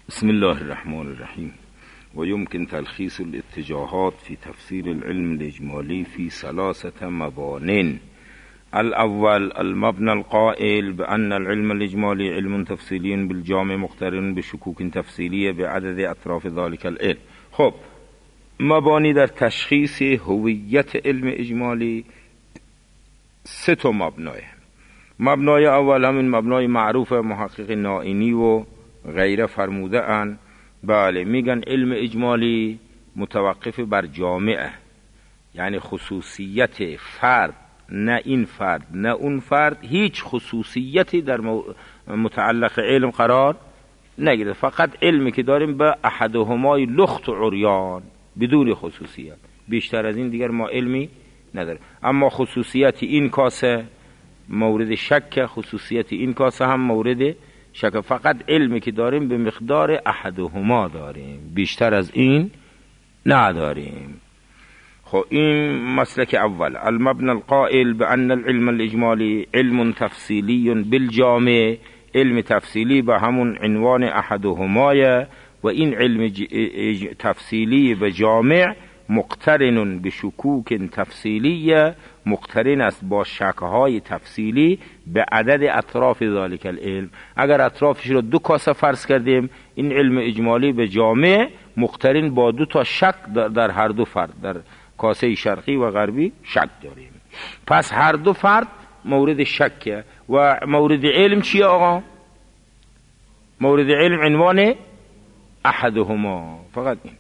بسم الله الرحمن الرحیم. و يمكن تلخيص الاتجاهات في تفسير العلم الإجمالي في 3 مبان. الأول المبنى القائل بأن العلم الإجمالي علم تفصيلي بالجامع مقترن بشكوك تفصيلية بعدد أطراف ذلك العلم. خب مبانی در تشخیص هویت علم اجمالی 3 مبنای. مبنای اول همین مبنای معروف محقق نائینی و غیره فرموده ان بله میگن علم اجمالی متوقف بر جامعه، یعنی خصوصیت فرد، نه این فرد نه اون فرد، هیچ خصوصیتی در متعلق علم قرار نگیره، فقط علمی که داریم به احدهمای لخت و عریان بدون خصوصیت، بیشتر از این دیگر ما علمی نداریم. اما خصوصیت این کاسه مورد شک، خصوصیت این کاسه هم مورد شک، فقط علمی که داریم به مقدار احدهما داریم، بیشتر از این نداریم. خب این مسلک اول. المبنى القائل بأن العلم الإجمالي علم تفصیلی بالجامع، علم تفصیلی به همون عنوان احدهمایه و این علم تفصیلی به جامع مقترن به شکوک تفصیلیه، مقترن است با شکهای تفصیلی به عدد اطراف ذالک العلم. اگر اطرافش رو 2 کاسه فرض کردیم، این علم اجمالی به جامع مقترن با 2 شک در هر 2 فرد، در کاسه شرقی و غربی شک داریم. پس هر 2 فرد مورد شکه و مورد علم چیه آقا؟ مورد علم عنوان احدهما، فقط این.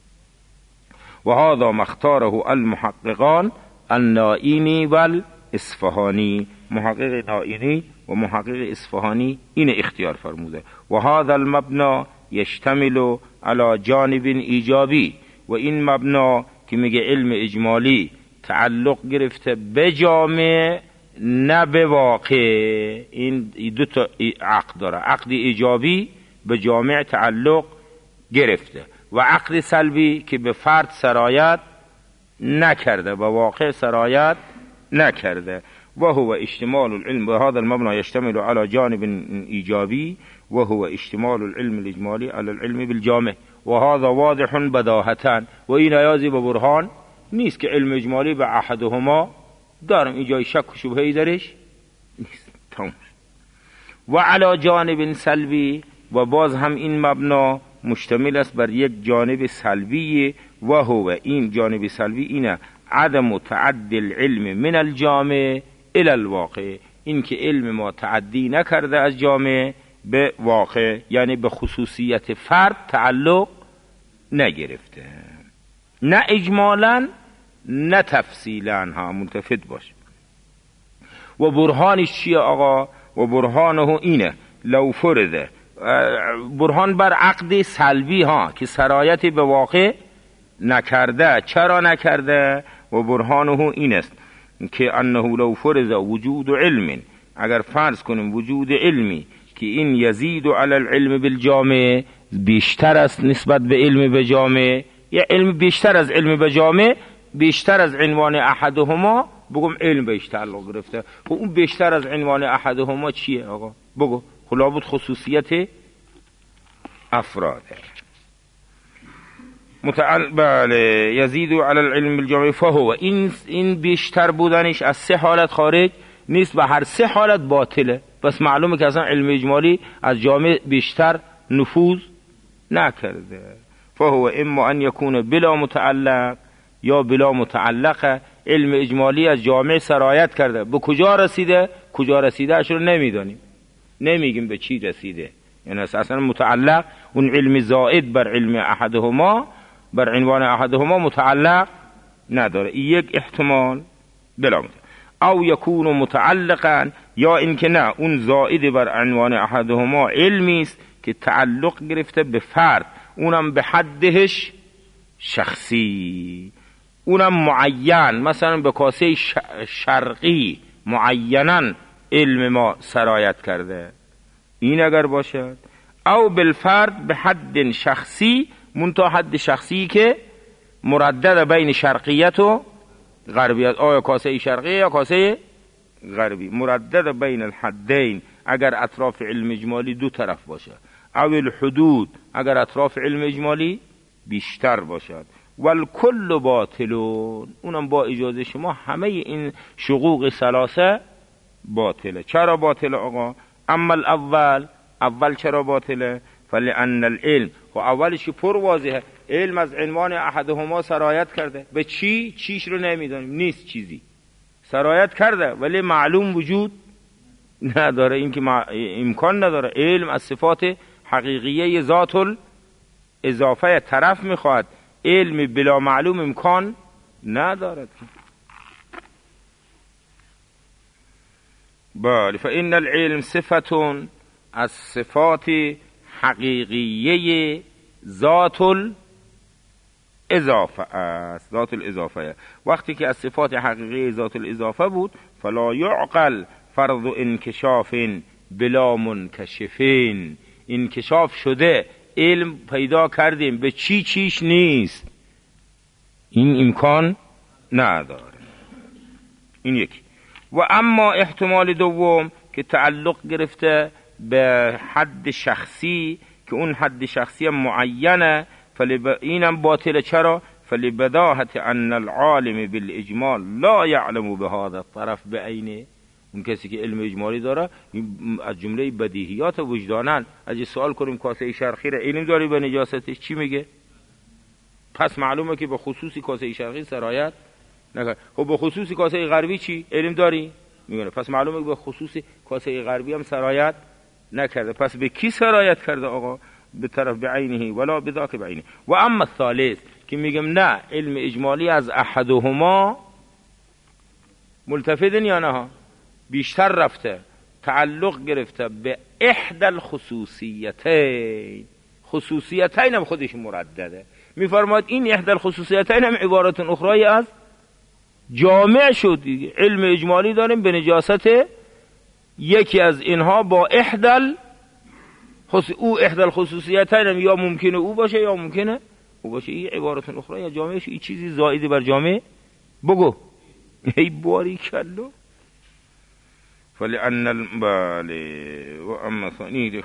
و هذا مختاره المحققان النائینی والاصفهانی، محقق نائینی و محقق اصفهانی این اختیار فرموده. و هذا المبنى یشتمل على جانب ایجابی، و این مبنا که میگه علم اجمالی تعلق گرفته به جامع نه به واقع، این 2 عقد داره، عقد ایجابی به جامع تعلق گرفته و عقد سلبی که به فرد سرایت نکرده، به واقع سرایت نکرده. و هو اشتمال العلم، و هذا المبنى يشتمل على جانب ایجابی و هو اشتمال العلم الاجمالی على العلم بالجامع و هذا واضح بداهة، و این نیازی به برهان نیست که علم اجمالی به احدهما دارم، اینجای شک و شبهه‌ای درش نیست. تمام. و علی جانب سلبی، و باز هم این مبنا مشتمل است بر یک جانب سلبی، و هو این جانب سلبی اینه عدم تعدی العلم من الجامع الى الواقع، این که علم ما تعدی نکرده از جامع به واقع، یعنی به خصوصیت فرد تعلق نگرفته، نه اجمالا نه تفصیلا، ها ملتفت باش. و برهانش چیه آقا؟ و برهانه اینه لو فرض، برهان بر عقد سلبی ها که سرایت به واقع نکرده. چرا نکرده؟ و برهانه این است که انه لو فرض وجود علم، اگر فرض کنیم وجود علمی که این یزید علی العلم بالجامع، بیشتر است نسبت به علم به جامع، یا علم بیشتر از علم به جامع، بیشتر از عنوان احدهما، بگم علم بهش تعلق گرفته. خب اون بیشتر از عنوان احدهما چیه آقا؟ بگو. خلابت خصوصیت افراده. بله یزید علی العلم بالجامع فهو، این بیشتر بودنش از 3 حالت خارج نیست، و هر 3 حالت باطله. بس معلومه که اصلا علم اجمالی از جامع بیشتر نفوذ نکرده. فهو اما ان یکون بلا متعلق یا بلا متعلقه، علم اجمالی از جامع سرایت کرده. به کجا رسیده؟ کجا رسیده اش رو نمیدانیم، نمیگیم به چی رسیده، یعنی اصلا متعلق اون علم زائد بر علم احدهما، بر عنوان احدهما متعلق نداره. یک احتمال بلا متعلق. او یکون متعلقا، یا اینکه نه اون زائد بر عنوان احدهما علمی است که تعلق گرفته به فرد، اونم به حدش شخصی، اونم معین، مثلا به کاسه شرقی معینا علم ما سرایت کرده، این اگر باشد. او بالفرد به حد شخصی، منتها حد شخصی که مردد بین شرقیت و غربیت، آیا کاسه شرقی یا کاسه غربی، مردد بین الحدین، اگر اطراف علم اجمالی 2 طرف باشه، او الحدود اگر اطراف علم اجمالی بیشتر باشد. والکل باطلون، اونم با اجازه شما همه این شقوق ثلاثه باطله. چرا باطله آقا؟ اما اول چرا باطله؟ فلان العلم، و اولش که پر واضحه، علم از عنوان احدهما سرایت کرده. به چیش رو نمیدونیم، نیست چیزی، سرایت کرده ولی معلوم وجود نداره، این که امکان نداره. علم از صفات حقیقیه ذات الاضافه طرف میخواد، علم بلا معلوم امکان ندارد. بله، فإن العلم صفتون از صفات حقیقیه ذات الاضافه است. ذات الاضافه وقتی که از صفات حقیقی ذات الاضافه بود، فلا یعقل فرض انکشاف بلا منکشفین، انکشاف شده، علم پیدا کردیم، به چیش نیست، این امکان نداره. این یکی. و اما احتمال دوم که تعلق گرفته به حد شخصی، که اون حد شخصی معینه، اینم باطله. چرا؟ فلبداهت ان العالم بالاجمال لا يعلم بهذا الطرف بعینه، اون کسی که علم اجمالی داره از جمله بدیهیات وجدانن. اگه سوال کنیم کاسه شرخی را علم داری به نجاستش، چی میگه؟ پس معلومه که به خصوصی کاسه شرخی سرایت نکنه. خب به خصوصی کاسه غربی چی؟ علم داری؟ میگه پس معلومه که به خصوصی کاسه غربی هم سرایت نکرده. پس به کی سرایت کرده آقا؟ به طرف بعینه ولا بذاک بعینه. و اما الثالث که میگم نه، علم اجمالی از احدهما ملتفتن یا نه، بیشتر رفته، تعلق گرفته به احدى الخصوصیتین. خصوصیتین هم خودش مردده. میفرماد این احدى الخصوصیتین هم عبارت اخرى از جامع شد دیگه. علم اجمالی داریم به نجاست یکی از اینها با او احدى الخصوصیتین هم یا ممکنه او باشه یا ممکنه او باشه. این عبارت اخرى یا جامع شد، این چیزی زائدی بر جامع بگو. ای باری کلو. فلأن وأما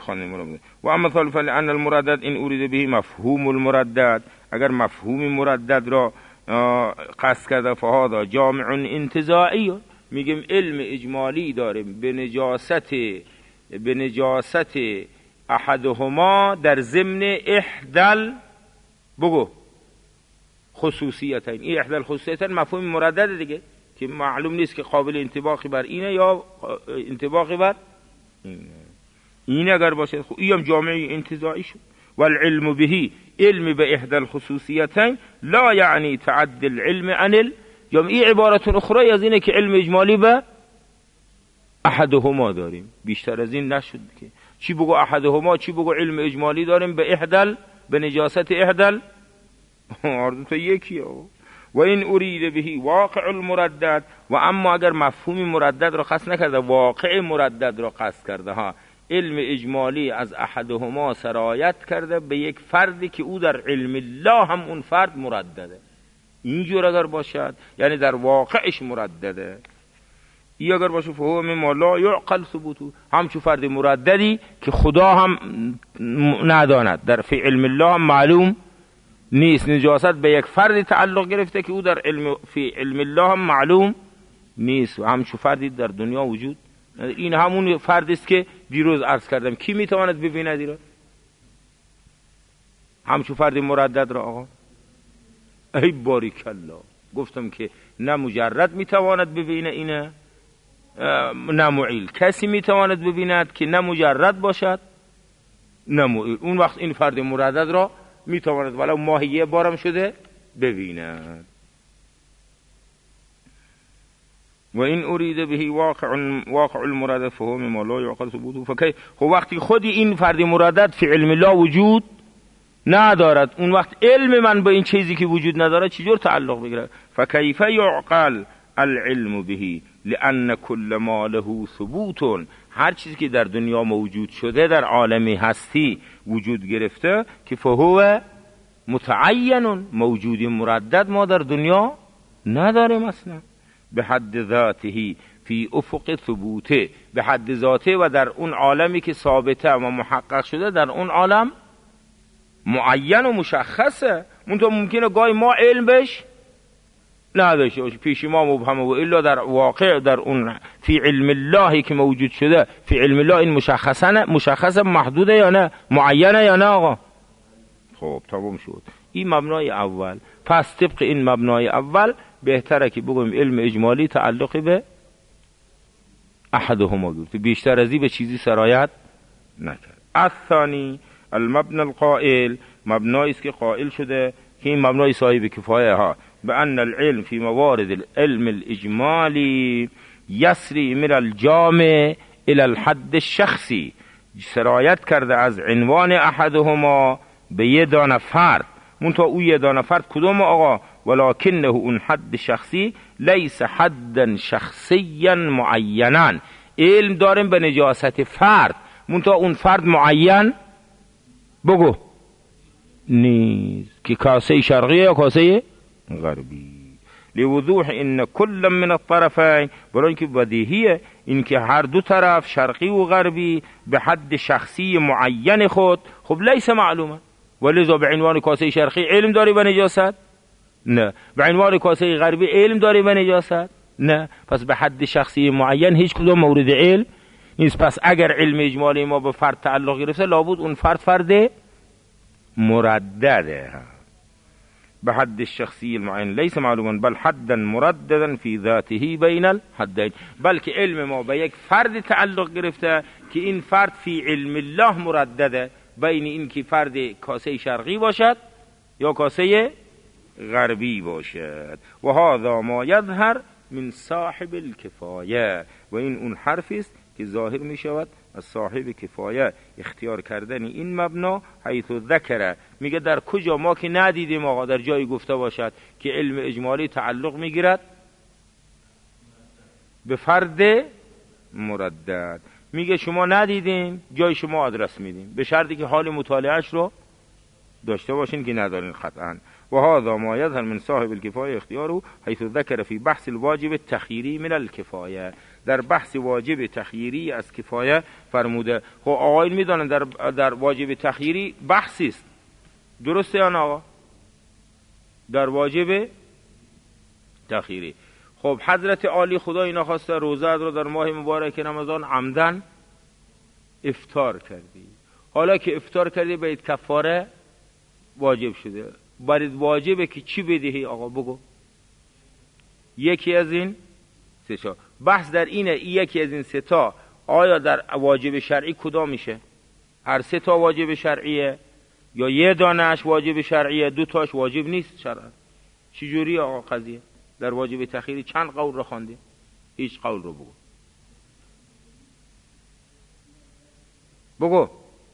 فلأن المردد إن أريد به مفهوم المردد، اگر مفهوم مردد را قصد کرده، فهذا جامع انتزاعی. میگیم علم اجمالی داریم به نجاست احدهما در ضمن احدى بگو خصوصیتین. این احدى الخصوصیتین مفهوم مردد دیگه، که معلوم نیست که قابل انطباقی بر اینه یا انطباقی بر این اگر باشه، خب این هم جامعی انتزاعی شد. والعلم به، علم به احدى الخصوصیتین لا یعنی تعدی العلم عن جامعی. عبارت اخرى از اینه که علم اجمالی به احدهما داریم، بیشتر از این نشد که چی بگو احدهما، چی بگو علم اجمالی داریم به احدى، به نجاست احدى عرض تو یکی. و این ارید بهی واقع المردد، و اما اگر مفهوم مردد را قصد نکرده، واقع مردد را قصد کرده ها، علم اجمالی از احدهما سرایت کرده به یک فردی که او در علم الله هم اون فرد مردده. اینجور اگر باشد یعنی در واقعش مردده. این اگر باشه فهو مما لا یعقل ثبوته، همچون فرد مرددی که خدا هم نداند، در فی علم الله هم معلوم نیست. نجاست به یک فردی تعلق گرفته که او در فی علم الله هم معلوم نیست، و همچون فردی در دنیا وجود. این همون فردی است که دیروز عرض کردم. کی میتواند ببیند این را؟ همچون فردی مردد را آقا. ای باریک الله، گفتم که نه مجرد میتواند ببینه اینه، نه معیل. کسی میتواند ببیند که نه مجرد باشد نه معیل. اون وقت این فرد مردد را میتواند ولو ماهی یه بارم شده ببیند. و این اريد به واقع المردد فهو مما لا يعقل ثبوته. فکی خب وقتی خودی این فرد مردد فی علم الله وجود ندارد، اون وقت علم من با این چیزی که وجود نداره چجور تعلق بگیره؟ فکیف یعقل العلم به لان کل ما له ثبوت، هر چیزی که در دنیا موجود شده در عالمی هستی وجود گرفته که فهو متعین، موجود مردد ما در دنیا نداریم اصلا. به حد ذاته، فی افق ثبوته، به حد ذاته و در اون عالمی که ثابته و محقق شده، در اون عالم معین و مشخصه. منتها ممکنه گاهی ما علم بش نداشته باشه، پیش ما مبهمه، و الا در واقع در اون فی علم اللهی که موجود شده، فی علم الله این مشخصه محدوده یا نه، معینه یا نه آقا؟ خب تمام شد. این مبنای اول. پس طبق این مبنای اول بهتره که بگویم علم اجمالی تعلقی به احدهما گرفته، بیشتر از این به چیزی سرایت نکرد. الثانی المبنى القائل، مبنایی است که قائل شده که این مبنای صاحب کفایه ها، به ان العلم فی موارد العلم الاجمالی یسری من الجامع الى الحد الشخصی، سرایت کرده از عنوان احدهما به یه دانه فرد، منتها او یه دانه فرد کدوم آقا؟ ولکنه اون حد شخصی لیس حدا شخصیا معینا، علم داریم به نجاست فرد، منتها اون فرد معین بگو نیست، که کاسه شرقی یا کاسه غربی. لوضوح ان کل من الطرفین، برای اینکه بدیهیه اینکه هر دو طرف شرقی و غربی به حد شخصی معین خود خب لیس معلومه، ولذا به عنوان کاسه شرقی علم داری به نجاست؟ نه. به عنوان کاسه غربی علم داری به نجاست؟ نه. پس به حد شخصی معین هیچ کدوم مورد علم نیست. پس اگر علم اجمالی ما به فرد تعلق گرفته، لابد اون فرد مردده به حد الشخصی المعین، لیس معلوما بل حدا مرددا فی ذاته بین الحدین، بلکه علم ما به یک فرد تعلق گرفته که این فرد فی علم الله مردده، بین این که فرد کاسه شرقی باشد یا کاسه غربی باشد. و هذا ما یظهر من صاحب الکفایه، و این اون حرفی است که ظاهر می شود از صاحب کفایه اختیار کردن این مبنا، حیث ذکره، میگه در کجا ما که ندیدیم آقا در جایی گفته باشد که علم اجمالی تعلق میگیرد به فرد مردد، میگه شما ندیدین، جای شما آدرس میدیم، به شرطی که حال مطالعهش رو داشته باشین که ندارین قطعا. و هذا ما یظهر من صاحب الکفایه اختیاره حیث ذکر فی بحث الواجب التخییری من الکفایه، در بحث واجب تخییری از کفایه فرموده. خب آقایون میدونن در واجب تخییری بحثی است، درسته یا نه آقا؟ در واجب تخییری. خب حضرت عالی خدا اینا خواسته روزه رو در ماه مبارک رمضان عمدن افطار کردی، حالا که افطار کردی باید کفاره واجب شده، باید واجبه که چی بدهی آقا بگو؟ یکی از این سه تا. بحث در اینه یکی از این سه تا آیا در واجب شرعی کدام میشه؟ هر سه تا واجب شرعیه یا یه دانش واجب شرعیه، دو تاش واجب نیست شرعا؟ چی جوری آقا قضیه؟ در واجب تخییری چند قول رو خواندی؟ هیچ قول رو بگو.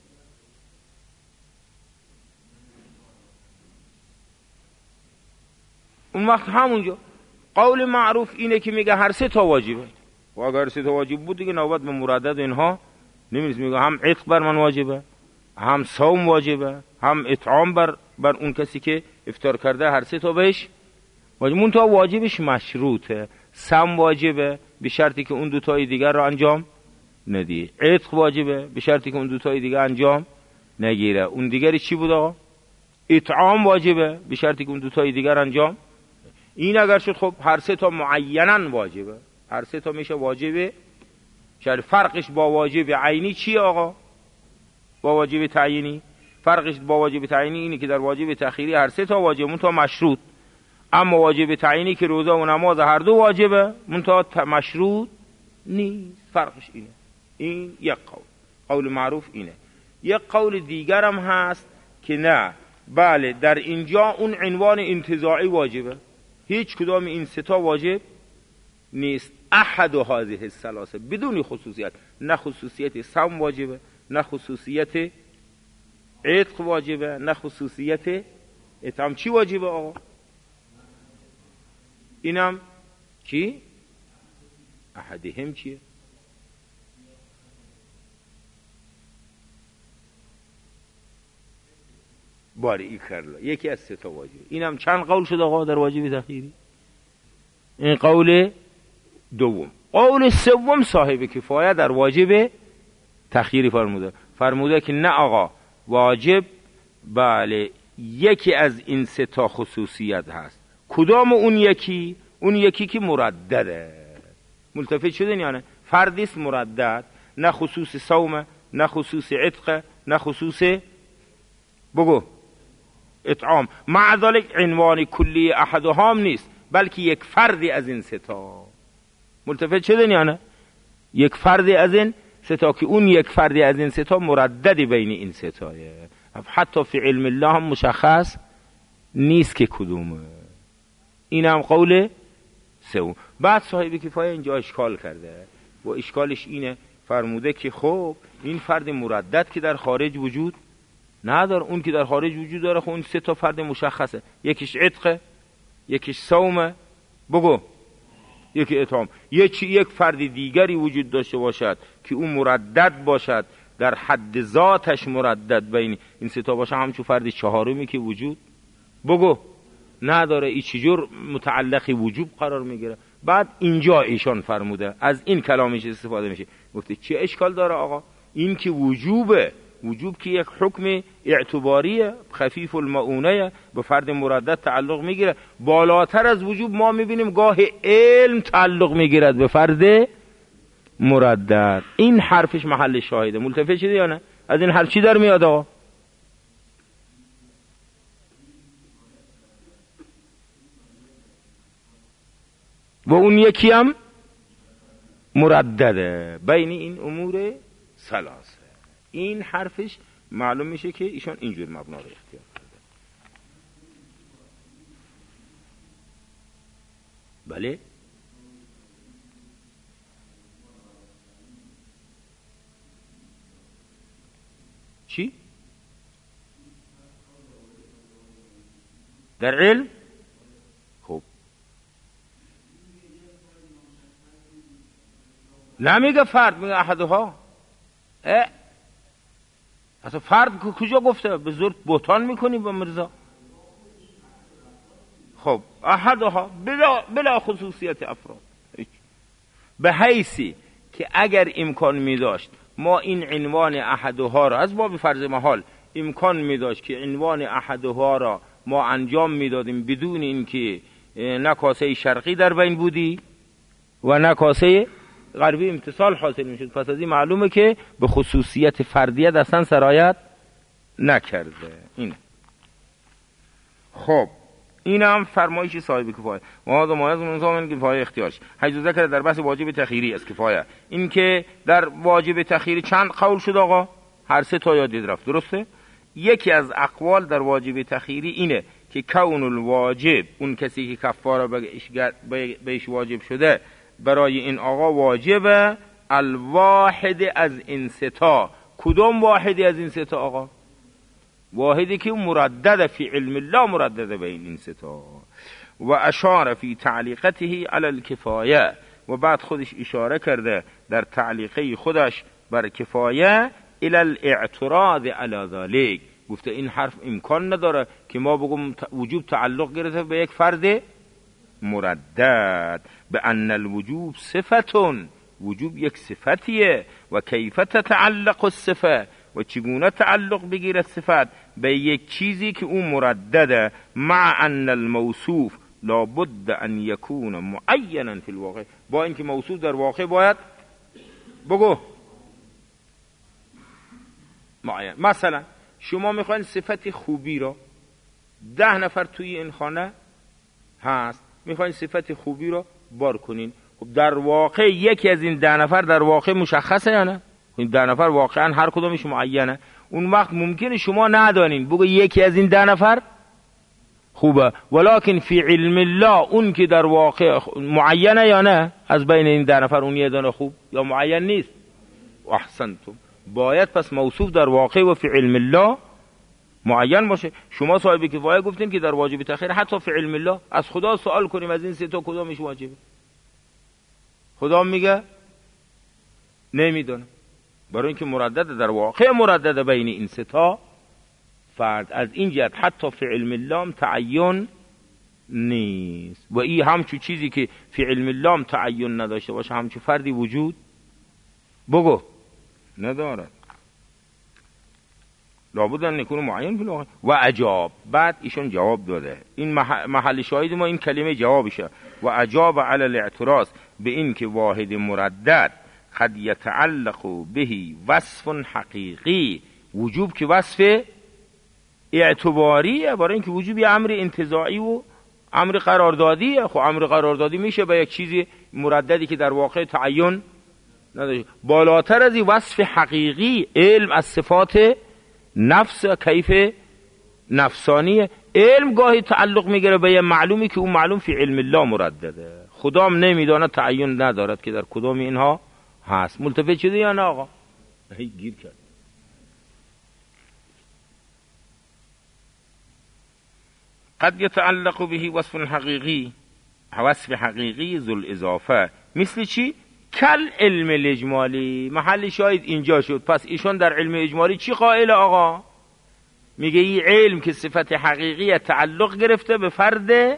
اون وقت همونجا قول معروف اینه که میگه هر سه تا واجبه، و اگر سه تا واجب بود دیگه نوبت به مردد اینها نمیرس. میگه هم عتق بر من واجبه، هم صوم واجبه، هم اطعام بر اون کسی که افطار کرده، هر سه تا بهش واجب. منتها واجبش مشروطه، صوم واجبه به شرطی که اون دو تای دیگر رو انجام ندی، عتق واجبه به شرطی که اون دو تای دیگر انجام نگیره. اون دیگری چی بود آقا؟ اطعام واجبه به شرطی که اون دو تای دیگر انجام. این اگر شد خب هر سه تا معیناً واجبه، هر سه تا میشه واجبه. شاید فرقش با واجب عینی چیه آقا؟ با واجب تعیینی فرقش با واجب تعیینی اینه که در واجب تأخیری هر سه تا واجب منتها مشروط، اما واجب تعیینی که روزه و نماز هر دو واجبه منتها مشروط نیست. فرقش اینه. این یک قول معروف اینه. یک قول دیگر هم هست که نه، بله در اینجا اون عنوان انتزاعی واجبه، هیچ کدام این سه تا واجب نیست. احد هذه الثلاثه بدون خصوصیت، نه خصوصیت صوم واجبه، نه خصوصیت عتق واجبه، نه خصوصیت اطعام. چی واجبه آقا؟ اینم چی؟ احدهم چیه؟ باری کرلا یکی از سه تا واجبه. اینم چند قول شد آقا در واجب تأخیری؟ این قول دوم. قول سوم صاحب کفایه در واجب تخییری فرموده که نه آقا، واجب بله یکی از این سه تا خصوصیت هست. کدام اون یکی؟ اون یکی که مردده. ملتفت شدین یا نه؟ فردی است مردد، نه خصوص صوم، نه خصوص عتق، نه خصوص بگو اطعام. مع ذلك عنوان کلی احدهم نیست، بلکه یک فردی از این سه تا. ملتفت شدین یا نه؟ یک فردی از این سه تا، که اون یک فردی از این سه تا مرددی بین این سه تایه. حتی فی علم الله هم مشخص نیست که کدومه. این هم قول سوم. بعد صاحب کفایه اینجا اشکال کرده و اشکالش اینه، فرموده که خب این فرد مردد که در خارج وجود نداره، اون که در خارج وجود داره، خب اون سه تا فرد مشخصه، یکیش عتق، یکیش صوم، بگو یکی اطعام. یک فرد دیگری وجود داشته باشد که اون مردد باشد، در حد ذاتش مردد بین این سه تا باشه، همچون فرد چهارمی که وجود بگو نداره، این چجور متعلقی وجوب قرار میگیره؟ بعد اینجا ایشان فرموده از این کلامش استفاده میشه، گفته چه اشکال داره آقا؟ این که وجوبه، وجوب که یک حکم اعتباریه، خفیف المعونه، به فرد مردد تعلق میگیره. بالاتر از وجوب ما میبینیم گاه علم تعلق میگیرد به فرد مردد. این حرفش محل شاهده. ملتفت شده یا نه؟ از این حرف چی در میاد آقا؟ و اون یکی هم مردده بین این امور ثلاثه. این حرفش معلوم میشه که ایشان اینجور مبنا رو اختیار کرده. بله چی؟ در علم خب نمیگه فرد، میگه احدها. اصلا فرد کجا گفته؟ به زور بهتان میکنی با مرزا. خب احدها بلا خصوصیت افراد، به حیثی که اگر امکان میداشت ما این عنوان احدها را از باب فرض محال امکان میداشت که عنوان احدها را ما انجام میدادیم بدون اینکه نه کاسه شرقی در بین بودی و نه کاسه غربی امتصال حاصل میشد، پس از این معلومه که به خصوصیت فردیت اصلا سرایت نکرده. اینه. خب این هم فرمایش صاحب کفایه. و هذا ما لازم نظام کفایه اختیارش حیث ذکر در بحث واجب تخییری از کفایه. این که در واجب تخییری چند قول شد آقا؟ هر سه تا یادید رفت، درسته؟ یکی از اقوال در واجب تخییری اینه که کون الواجب، اون کسی که کفاره بهش واجب شده، برای این آقا واجبه الواحد از این سه تا. کدوم واحدی از این سه تا آقا؟ واحدی که مردد فی علم الله، مردد بین این سه تا. و اشار فی تعلیقته علی الکفایه، و بعد خودش اشاره کرده در تعلیقه خودش بر کفایه الی الاعتراض علی ذلک. گفته این حرف امکان نداره که ما بگم وجوب تعلق گرفته به یک فرد مردد، به ان الوجوب صفتون، وجوب یک صفتیه، و کیف تتعلق الصفه، و چگونه تعلق بگیرد صفت به یک چیزی که اون مردده، مع ان الموصوف لابد ان یکون معینا فی الواقع، با اینکه موصوف در واقع باید بگو معین. مثلا شما میخواین صفت خوبی را، 10 نفر توی این خانه هست، میخواین صفت خوبی را بار کنین، خب در واقع یکی از این 10 نفر در واقع مشخصه یا نه؟ این 10 نفر واقعا هر کدومش معینه. اون وقت ممکنه شما ندانین بگو یکی از این 10 نفر خوبه، ولکن فی علم الله اون که در واقع معینه یا نه؟ از بین این 10 نفر اون یه دانه خوب یا معین نیست. احسنتم. باید پس موصوف در واقع و فی علم الله معین باشه. شما صاحب کفایه گفتین که در واجب تخییر حتی فی علم الله از خدا سوال کنیم از این سه تا کدامش واجبه، خدا میگه نمیدونه، برای اینکه مردد در واقع مردد بین این سه تا فرد. از این جهت حتی فی علم الله تعین نیست. و این همچون چیزی که فی علم الله تعین نداشته باشه همچون فردی وجود بگو ندارد. لابد ان یکون معین فی الواقع. و اجاب، بعد ایشون جواب داده، این محل شاهد ما این کلمه جوابشه. و اجاب علی الاعتراض به این که واحد مردد قد یتعلق به وصف حقیقی، وجوب که وصف اعتباریه، برای اینکه وجوب یه امر انتزاعی و امر قراردادیه. خب امر قراردادی میشه به یک چیزی مرددی که در واقع تعین نداره. بالاتر از این وصف حقیقی، علم از صفات نفس کیف نفسانیه. علم گاهی تعلق میگیره به یه معلومی که اون معلوم فی علم الله مردده، خدام نمیدانه، تعین ندارد که در کدام اینها هست. ملتفت شده یا نه آقا؟ گیر کرد. قد يتعلق به وصف حقیقی، وصف حقیقی ذو الاضافه، مثل چی؟ کل علم الاجمالی. محل شاید اینجا شد. پس ایشون در علم اجمالی چی قائل آقا؟ میگه این علم که صفت حقیقی تعلق گرفته به فرد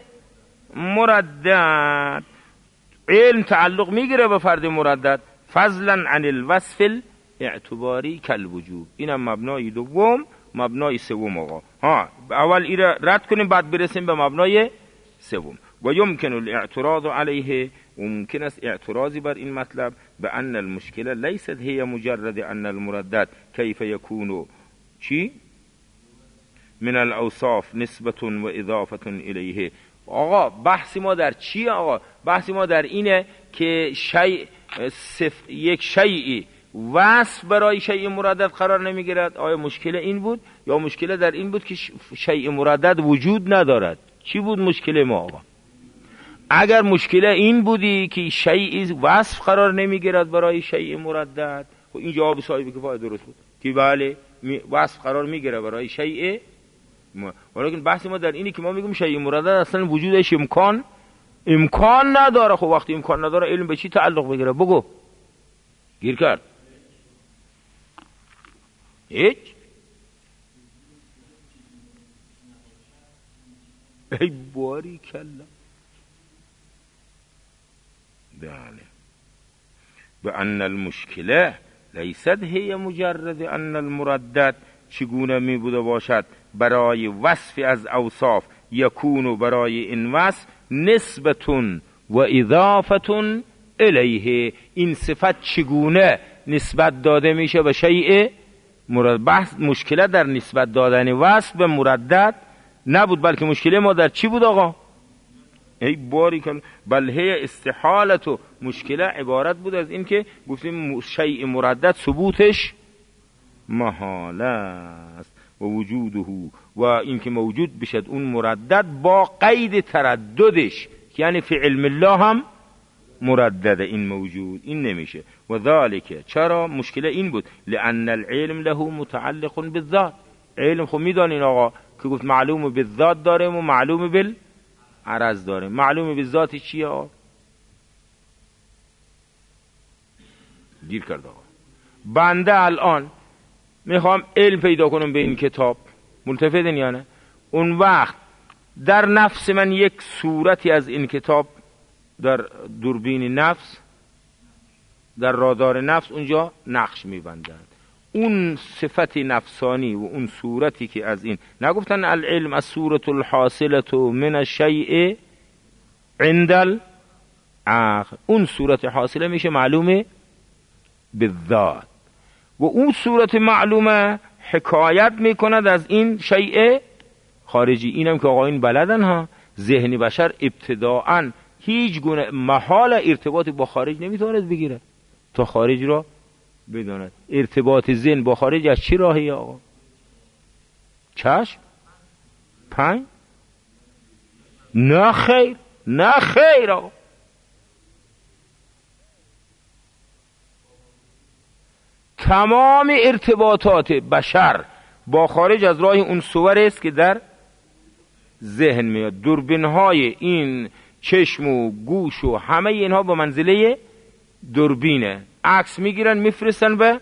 مردد، علم تعلق میگیره به فرد مردد، فضلا عن الوصف الاعتباری کالوجوب. اینم مبنای دوم. مبنای سوم آقا، اول این رد کنیم بعد برسیم به مبنای سوم. و یمکن الاعتراض علیه، ممکن است اعتراضی بر این مطلب، به ان المشکله لیست هی مجرد ان المردد کیف یکون چی من الاوصاف نسبت و اضافه الیه. آقا بحث ما در چیه آقا؟ بحث ما در اینه که یک شیئی وصف برای شیء مردد قرار نمیگیرد. آیا مشکل این بود یا مشکل در این بود که شیء مردد وجود ندارد؟ چی بود مشکل ما آقا؟ اگر مشکل این بودی که شیء وصف قرار نمیگیرد برای شیء مردد، خب این جواب صاحب کفایه درست بود که بله وصف قرار میگیره برای شیء، ولیکن بحث ما در اینه که ما میگیم شیء مردد اصلا وجودش امکان نداره. خب وقتی امکان نداره علم به چی تعلق میگیره؟ بگو. گیر کرد. هیچ. ای باری کلا. بله. به ان المشکله لیست هی مجرد ان المردد، چگونه می بوده باشد برای وصف از اوصاف یکون برای این وصف نسبتون و اضافه الیه، این صفت چگونه نسبت داده میشه به شیء مراد. بحث مشکله در نسبت دادن وصف به مردد نبود، بلکه مشکله ما در چی بود آقا؟ ای باریکن. بل هی استحالت، و مشکله عبارت بود از این که گفتیم شیء مردد ثبوتش محاله است و وجوده، و این که موجود بشد اون مردد با قید ترددش، یعنی فی علم الله هم مردد این موجود، این نمیشه. و ذالک، چرا مشکل این بود؟ لان العلم له متعلق بالذات. علم خب میدانین آقا که گفت معلوم بالذات داریم و معلوم بالعرض داریم. معلوم بالذات چیه آقا؟ گیر کرد آقا. بنده الان میخوام علم پیدا کنم به این کتاب، ملتفتن یا نه؟ اون وقت در نفس من یک صورتی از این کتاب در دوربین نفس، در رادار نفس اونجا نقش میبندند. اون صفت نفسانی و اون صورتی که از این، نگفتن العلم الصورة الحاصلة من الشیء عند العقل، اون صورت حاصله میشه معلومه بالذات، و اون صورت معلومه حکایت میکند از این شیء خارجی. اینم که آقایون بلدن ها، ذهن بشر ابتداعاً هیچ گونه محال ارتباط با خارج نمیتواند بگیره تا خارج را بداند. ارتباط ذهن با خارج از چی راهی آقا؟ چشم؟ پنج؟ نه خیر، نه خیر آقا. تمام ارتباطات بشر با خارج از راه اون صور است که در ذهن میاد. دوربین‌های این چشم و گوش و همه اینها با منزله دوربینه، عکس میگیرن میفرستن به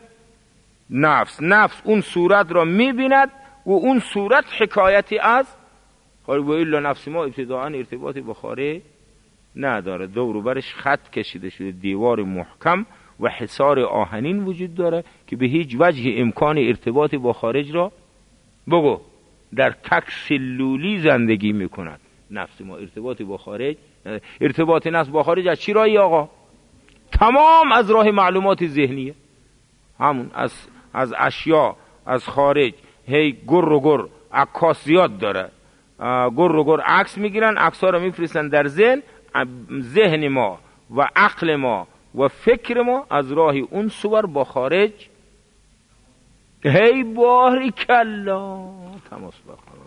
نفس، نفس اون صورت را میبیند و اون صورت حکایتی از و الا نفس ما ابتداءً ارتباطی با خارج نداره. دور و برش خط کشیده شده، دیوار محکم و حصار آهنین وجود داره که به هیچ وجه امکان ارتباطی با خارج را بگو در تک سلولی زندگی میکند. نفس ما ارتباطی با خارج نداره. ارتباط نفس با خارج از چی راهی آقا؟ تمام از راه معلومات ذهنیه، همون از اشیا، از خارج. هی گر عکاس زیاد داره، گر عکس میگیرن، عکس‌ها رو میفرستن در ذهن ما و عقل ما و فکر ما از راه اون صور با خارج هی باری کلا تماس برقرار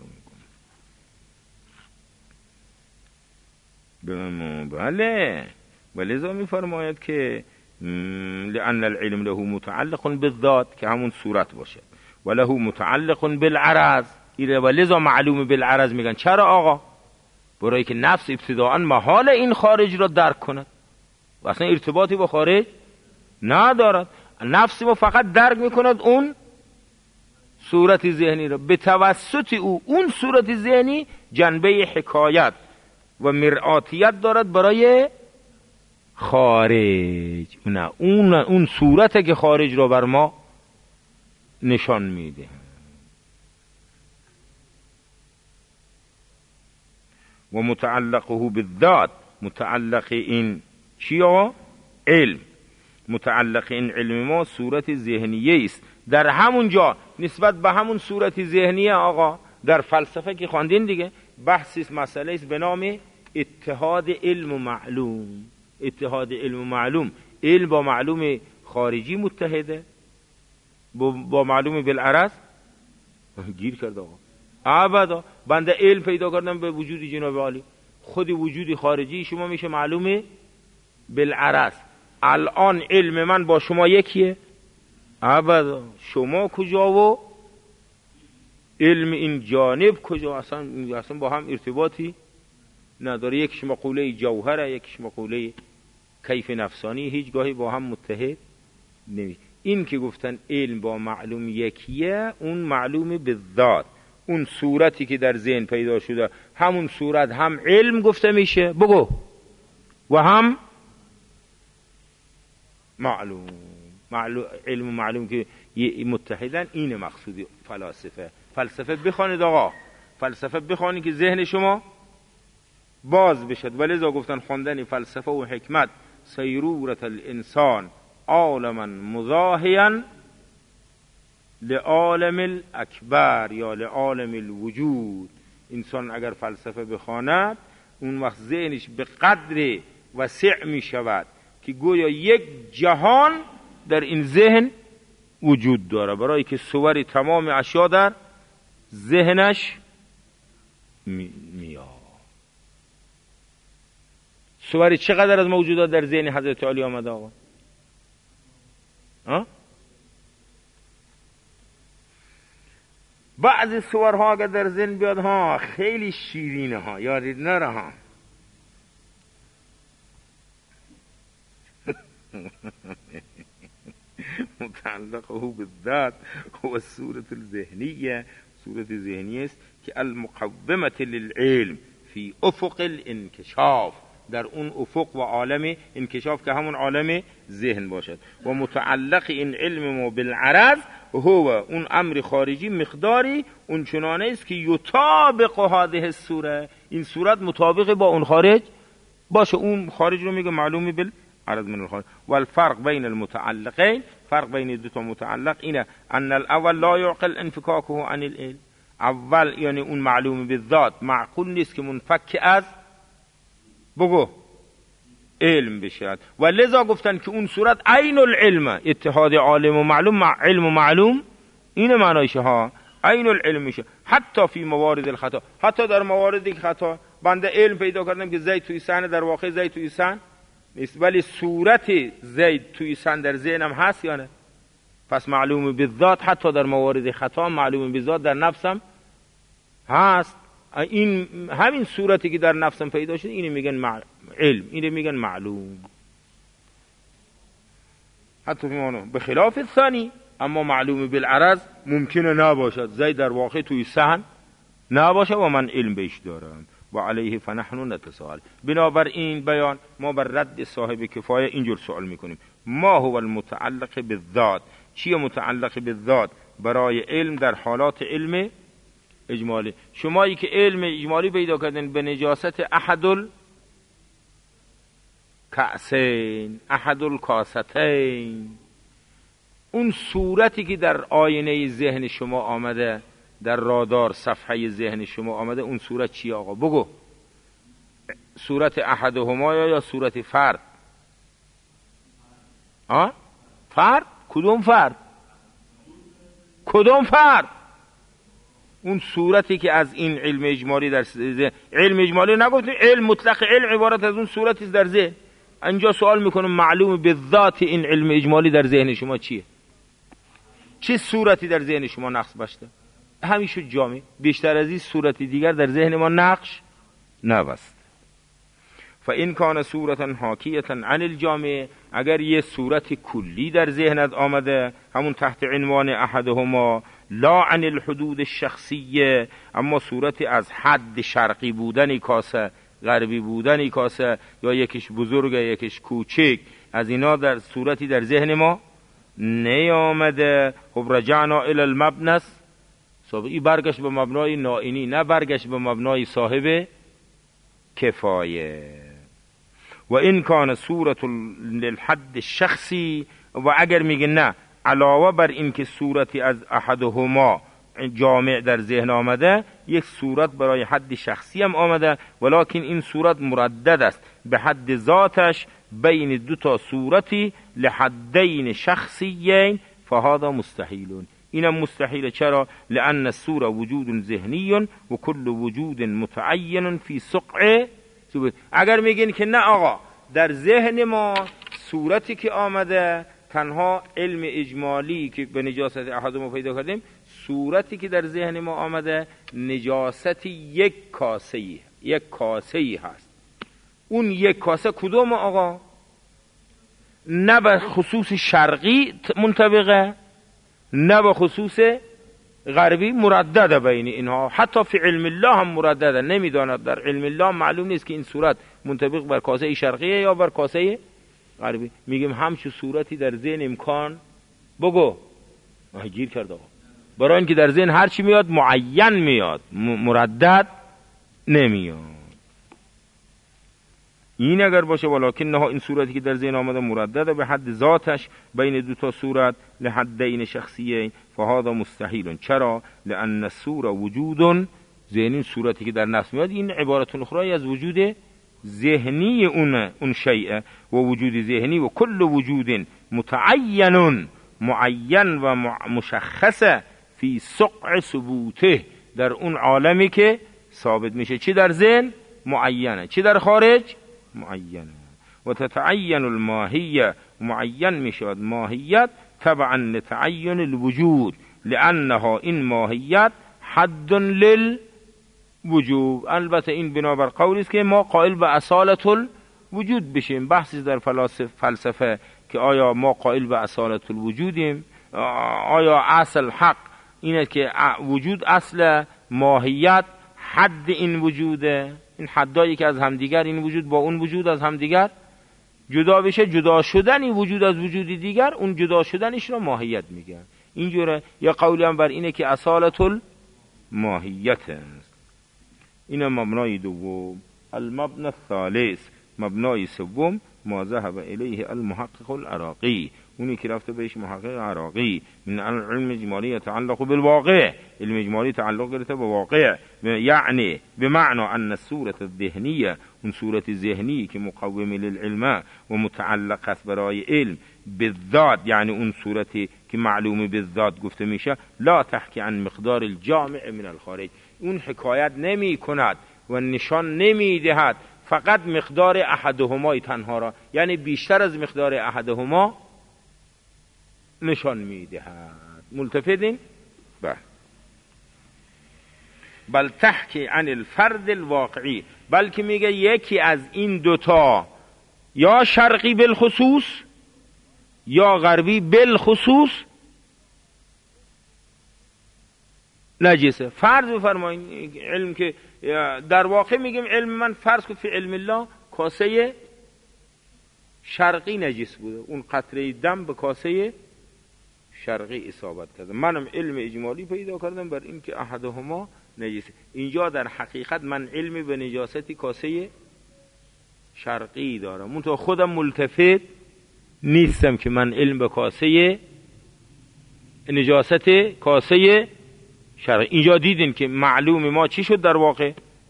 میکنه. بله ولذا میفرماید که لأن العلم له متعلق بالذات که همون صورت باشه و له متعلق بالعرض، ولذا معلوم بالعرض میگن. چرا آقا؟ برای که نفس ابتداءً محال این خارج را درک کند و اصلا ارتباطی با خارج ندارد. نفس ما فقط درک میکند اون صورت ذهنی را، به توسط اون صورت ذهنی جنبه حکایت و مرآتیت دارد برای خارج. نه اون صورته که خارج را بر ما نشان میده. و متعلقه بالذات، متعلق این چیا؟ علم. متعلق این علم ما صورت ذهنیه است. در همون جا نسبت به همون صورت ذهنیه آقا در فلسفه که خواندین دیگه بحثی مسئله است به نام اتحاد علم و معلوم. اتحاد علم و معلوم، علم با معلوم خارجی متحده، با معلوم بالعرض گیر کرد آقا. ابدا بنده علم پیدا کردم به وجود جناب عالی، خود وجود خارجی شما میشه معلومه بالعرض. الان علم من با شما یکیه؟ ابدا. شما کجا و علم این جانب کجا؟ اصلا با هم ارتباطی نداره. یکیش مقوله جوهره، یکیش مقوله کیف نفسانی، هیچگاهی با هم متحد نمیشه. این که گفتن علم با معلوم یکیه، اون معلوم بالذات، اون صورتی که در ذهن پیدا شده همون صورت هم علم گفته میشه بگو و هم معلوم. علم و معلوم که متحدن، این مقصود فلسفه بخوانید آقا، فلسفه بخوانید که ذهن شما باز بشد. ولذا گفتن خواندن فلسفه و حکمت سیرورت الانسان عالما مضاهیا لعالم الاکبر یا لعالم الوجود. انسان اگر فلسفه بخواند اون وقت ذهنش به قدر وسع می شود که گویا یک جهان در این ذهن وجود داره، برای که صور تمام اشیا در ذهنش میاد. صور چقدر از موجودات در ذهن حضرت علی آمده آقا؟ بعضی صورها اگر در ذهن بیاد ها خیلی شیرینه ها، یادید نره ها. متعلقه بالذات هو صورت الذهنیه، صورت ذهنی است که المقومه للعلم فی افق الانکشاف، در اون افق و عالم انکشاف که همون عالم ذهن باشد. و متعلق این علم ما بالعرض هو، اون امر خارجی مقداری اون چنانه است که یطابق هذه الصوره، این صورت مطابق با اون خارج باشه. اون خارج رو میگه معلومی بالعرض من الخارج. والفرق بین المتعلقین، فرق بین دو تا متعلق اینه ان الاول لا يعقل انفكاكه عن العلم. اول یعنی اون معلوم بالذات معقول نیست که منفک از بگو علم بشد. و لذا گفتن که اون صورت عین العلم، اتحاد عالم و معلوم مع علم و معلوم، این معنیشه ها، عین العلم میشه. حتی فی موارد الخطا، حتی در مواردی که خطا، بنده علم پیدا کردم که زید توی سن، در واقع زید توی سن نیست، ولی صورت زید توی سن در ذهنم هست یا نه؟ پس معلوم بالذات حتی در موارد خطا معلوم بالذات در نفسم هست. این همین صورتی که در نفسم پیدا شده اینو میگن علم، اینو میگن معلوم. حتی به خلاف ثانی، اما معلوم بالعرض ممکنه نباشد. زید در واقع توی صحن نباشه و من علم بهش دارم و علیه فنحن نتساءل. بنابر این بیان ما بر رد صاحب کفایه اینجور سوال میکنیم: ما هو المتعلق بالذات؟ چیه متعلق بالذات برای علم در حالات علم اجمالی؟ شمایی که علم اجمالی پیدا کردن به نجاست احد الکأسین، احد الکاستین، اون صورتی که در آینه ذهن شما آمده، در رادار صفحه ذهن شما آمده، اون صورت چیه آقا؟ بگو. صورت احدهما یا صورت فرد؟ فرد؟ کدوم فرد؟ کدوم فرد؟ اون صورتی که از این علم اجمالی در ذهن، علم اجمالی نگفتیم، علم مطلق، علم عبارت از اون صورتی در ذهن. اینجا سوال میکنم معلوم به ذات این علم اجمالی در ذهن شما چیه؟ چه صورتی در ذهن شما نقش بسته؟ همین شد جامع. بیشتر از این صورتی دیگر در ذهن ما نقش نبست. فإن کان صورتا حاکیتا عن الجامع، اگر یه صورت کلی در ذهنت آمده، همون تحت عنوان احدهما، لا عن الحدود الشخصیه، اما صورتی از حد شرقی بودن کاسه، غربی بودن کاسه، یا یکیش بزرگه یکیش کوچک، از اینا در صورتی در ذهن ما نیامده. خب رجعنا الی المبنى، این برگشت به مبنای نائینی، نه برگشت به مبنای صاحب کفایه. و این کان صورت للحد شخصی، و اگر میگه نه، علاوه بر این که صورتی از احدهما جامع در ذهن آمده، یک صورت برای حد شخصی هم آمده، ولکن این صورت مردد است به حد ذاتش بین دو تا صورتی لحدین شخصیین، فهذا مستحیل. اینم مستحیل. چرا؟ لأن الصورة وجود ذهنی و کل وجود متعین فی سقع. اگر میگین که نه آقا، در ذهن ما صورتی که آمده تنها علم اجمالی که به نجاست احدهما پیدا کردیم، صورتی که در ذهن ما آمده نجاست یک کاسه‌ای هست. اون یک کاسه کدوم آقا؟ نه به خصوص شرقی منطبقه، نه به خصوص غربی، مردده بین اینها. حتی فی علم الله هم مردده. نمیداند در علم الله معلوم نیست که این صورت منطبق بر کاسه شرقیه یا بر کاسه غربی. میگیم همچون صورتی در ذهن امکان، بگو گیر کرد آقا. برای اینکه در ذهن هر چی میاد معین میاد، مردد نمیاد. این اگر باشه، ولکن نه، این صورتی که در ذهن آمده مردده به حد ذاتش بین دو تا صورت لحدین شخصیین، فهذا مستحیل. چرا؟ لأن الصوره وجود ذهنی، صورتی که در نفس میاد این عبارت اخرى از وجود ذهنی اون شیء، و وجود ذهنی و کل وجود متعین، معین و مشخص فی سقع ثبوته، در اون عالمی که ثابت میشه. چی در ذهن؟ معینه. چی در خارج؟ معینه. و تتعین الماهیه، معین میشود ماهیت تبعا لتعین الوجود، لانها این ماهیت حد للوجود. البته این بنابر قولی است که ما قائل به اصالت الوجود بشیم. بحثی در فلسفه که آیا ما قائل به اصالت الوجودیم، آیا اصل حق اینه که وجود اصل، ماهیت حد این وجوده. این حدایی که از همدیگر، این وجود با اون وجود از همدیگر جدا بشه، جدا شدن این وجود از وجودی دیگر، اون جدا شدنش رو ماهیت میگن. اینجوره. یا قولی هم بر اینه که اصالت الماهیت است. این مبنای دوم. المبنى الثالث، مبنای سوم، ما ذهب الیه المحقق العراقی، اونی که رفته بهش محقق عراقی، من علم اجمالی يتعلق بالواقع، علم اجمالی تعلق گرفته به واقع، یعنی بمعنى ان الصورة الذهنیه، اون صورت ذهنی که مقوم للعلم و متعلق است برای علم، بالذات یعنی اون صورتی که معلوم بالذات گفته میشه، لا تحکی عن مقدار الجامع من الخارج، اون حکایت نمی کند و نشان نمی دهد فقط مقدار احدهما تنها را، یعنی بیشتر از مقدار احدهما نشان می دهد. ملتفتین؟ بل تحکی عن الفرد الواقعی، بلکه میگه یکی از این دوتا، یا شرقی بالخصوص یا غربی بالخصوص، نجسه. فرض بفرمایید علم که در واقع میگیم علم من فرض کن فی علم الله کاسه شرقی نجس بوده، اون قطره دم به کاسه شرقی اصابت کرده، منم علم اجمالی پیدا کردم بر این که احدهما نجسه. اینجا در حقیقت من علمی به نجاست کاسه شرقی دارم، منتها خودم ملتفت نیستم که من علم به کاسه نجاست کاسه شرقی. اینجا دیدین که معلوم ما چی شد؟ در واقع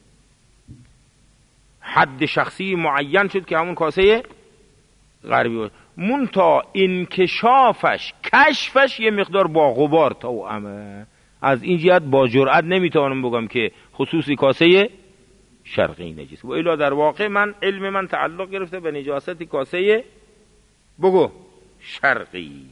حد شخصی معین شد که همون کاسه غربی بود، منتها انکشافش کشفش یه مقدار با غبار توأمه. از این جهت با جرأت نمیتونم بگم که خصوصی کاسه شرقی نجس. و الا در واقع من علم من تعلق گرفته به نجاست کاسه بگو شرقی.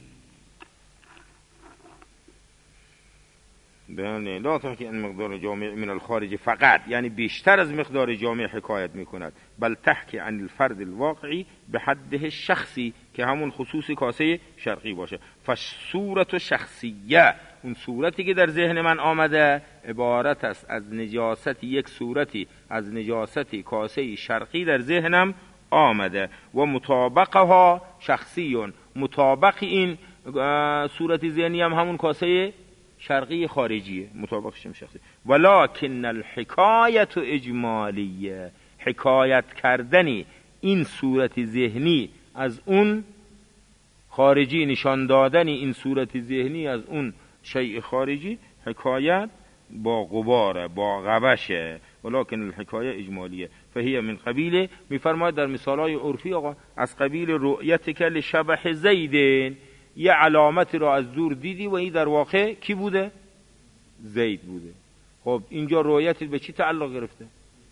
بله لا تحکی ان مقدار جامع من الخارج فقط، یعنی بیشتر از مقدار جامع حکایت میکند، بل تحکی عن الفرد الواقعی به حده شخصی که همون خصوصی کاسه شرقی باشه. فصورت شخصیه، اون صورتی که در ذهن من آمده عبارت است از نجاست، یک صورتی از نجاست کاسه شرقی در ذهنم آمده و مطابقها شخصیون، مطابق این صورت ذهنی هم همون کاسه شرقی خارجیه، مطابقش هم شخصی. ولکن الحکایت اجمالیه، حکایت کردنی این صورت ذهنی از اون خارجی، نشان دادن این صورت ذهنی از اون شیء خارجی، حکایت با غباره، با غبشه. ولکن الحکایه اجمالیه فهی من قبیل، میفرماید در مثالای عرفی آقا، از قبیل رؤیتک لشبح زیدین، یه علامتی را از دور دیدی و این در واقع کی بوده؟ زید بوده. خب اینجا رؤیت به چی تعلق گرفته؟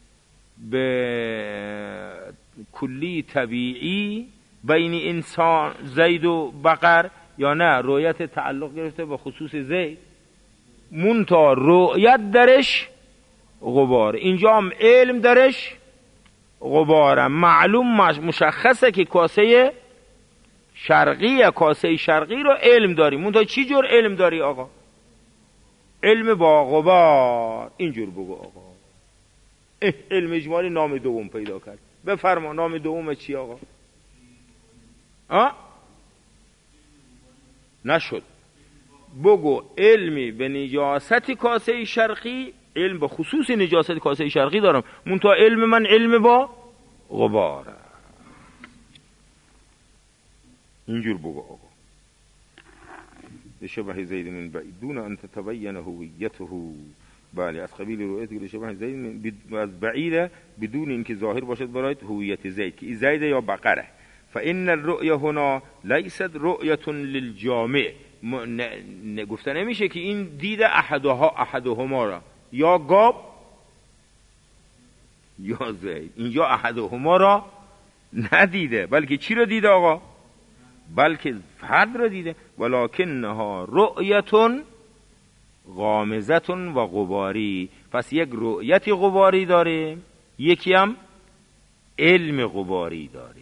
به کلی طبیعی بین انسان زید و بقر، یا نه رؤیت تعلق گرفته به خصوص زید؟ منتها رؤیت درش غبار، اینجا هم علم درش غباره. معلوم مشخصه که کاسه شرقی، کاسه شرقی رو علم داری، منتها چی جور علم داری آقا؟ علم با غبار. اینجور بگو آقا. علم اجمالی نام دوم پیدا کرد. بفرما نام دوم چی آقا؟ نشد. بگو علمی به نجاست کاسه شرقی، علم به خصوص نجاست کاسه شرقی دارم، منتها علم من علم با غباره. اینجور بگو آقا. لشبه زید من بعید دون ان تتبین هویته، بله از قبیل رؤیتی که لشبه زید از بعیده بدون اینکه ظاهر باشد برایت هویت زید که زید یا بقره. فان الرؤیا هنا لیست رؤیه للجامع، گفته نمیشه که این دیده احدهما را، یا گاب یا زید. اینجا احدهما را ندیده، بلکه چی را دیده آقا؟ بلکه فرد را دیده. ولکنها رؤیتون غامزتون و غباری، پس یک رؤیتی غباری داره، یکی هم علم غباری داره.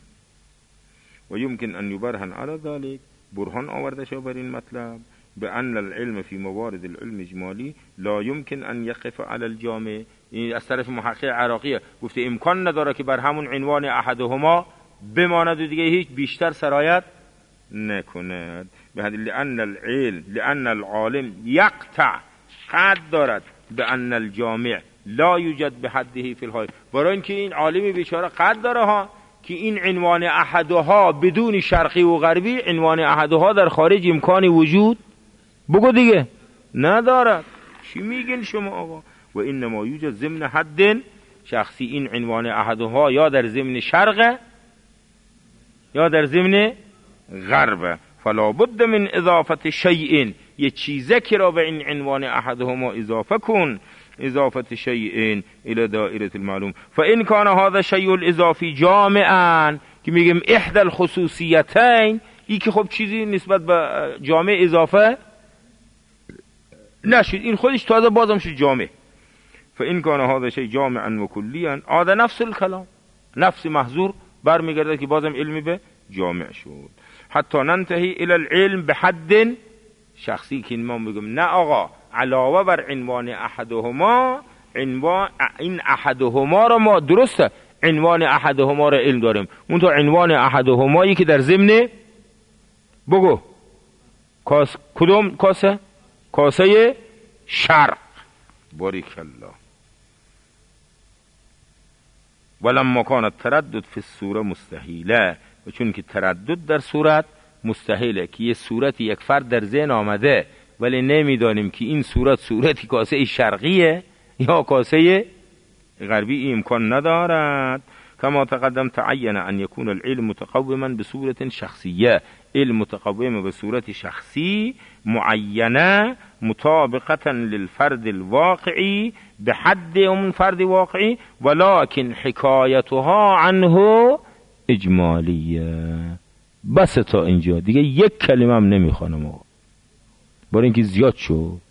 و یمکن ان یبرهن علی ذلك، برهان آورده شو بر این مطلب، به ان العلم فی موارد العلم اجمالی لا یمکن ان یقف علی الجامع. این از طرف محقق عراقی گفته امکان نداره که بر همون عنوان احدهما بماند و دیگه هیچ بیشتر سرایت نکند. به حد لان العالم یقطع، قد دارد به ان الجامع لا یوجد به حده فی الحال، برای اینکه این عالم بیچاره قد داره ها که این عنوان احدها بدون شرقی و غربی، عنوان احدها در خارج امکانی وجود بگو دیگه ندارد. چی میگین شما آقا؟ و انما یوجد ضمن حد شخصی، این عنوان احدها یا در ضمن شرق یا در ضمن غرب. فلا بد من اضافه شیء، یه چیزه که را به این عنوان احدهما اضافه کن، اضافه شیء الى دائره المعلوم. فان کان هذا الشیء الاضافی جامعا، که میگیم احدى الخصوصیتین، این که خب چیزی نسبت به جامع اضافه نشد، این خودش تازه بازم شد جامع. فان کان هذا الشیء جامعا و کلیا عاد نفس الكلام، نفس محظور برمیگرده که بازم علمی به جامع شد. حتی ننتهی الى العلم به حد شخصی، که ما میگم نه آقا علاوه بر عنوان احدهما، این احدهما را ما درسته عنوان احدهما را علم داریم، اون تو عنوان احدهمایی که در ضمن بگو کدوم کاسه؟ کاسه شرق. باریک الله. ولما کان التردد فی الصوره مستحیله، و چون که تردد در صورت مستحیله که یه صورت یک فرد در ذهن آمده ولی نمیدانیم که این صورتی کاسه شرقیه یا کاسه غربی، امکان ندارد. کما تقدم تعین ان یکون العلم متقوما بصورت شخصیه، علم متقوم به صورت شخصی معینه مطابقتا للفرد الواقعی به حد اون فرد واقعی، ولكن حکایتها عنه اجمالیه. بس تا اینجا دیگه یک کلمه هم نمیخوانم برای اینکه زیاد شد.